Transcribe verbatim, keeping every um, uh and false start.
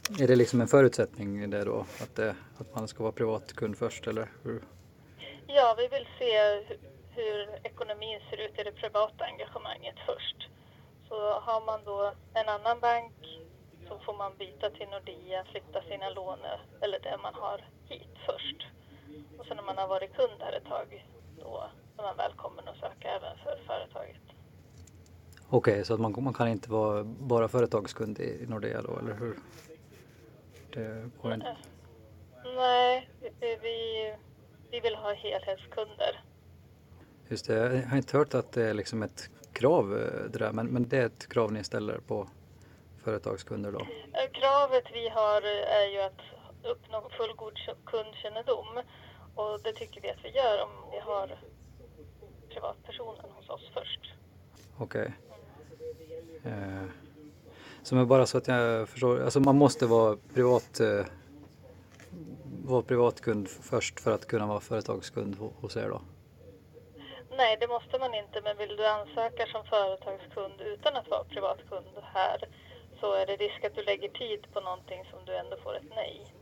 Är det liksom en förutsättning det då, att, det, att man ska vara privatkund först eller hur? Ja, vi vill se hu- hur ekonomin ser ut i det privata engagemanget först. Så har man då en annan bank så får man byta till Nordea, flytta sina lån eller det man har hit först. Och sen när man har varit kund här ett tag, då är man välkommen att söka även för företaget. Okej, okay, så att man, man kan inte vara bara företagskund i Nordea då, eller hur? Det går inte. Nej, vi, vi, vi vill ha helhetskunder. Just det, jag har inte hört att det är liksom ett krav det där, men, men det är ett krav ni ställer på företagskunder då? Kravet vi har är ju att uppnå fullgod kundkännedom, och det tycker vi att vi gör om vi har privatpersonen hos oss först. Okej. Okay. Eh, som är bara så att jag förstår, alltså man måste vara privat eh, vara privatkund först för att kunna vara företagskund hos er då? Nej, det måste man inte, men vill du ansöka som företagskund utan att vara privatkund här så är det risk att du lägger tid på någonting som du ändå får ett nej.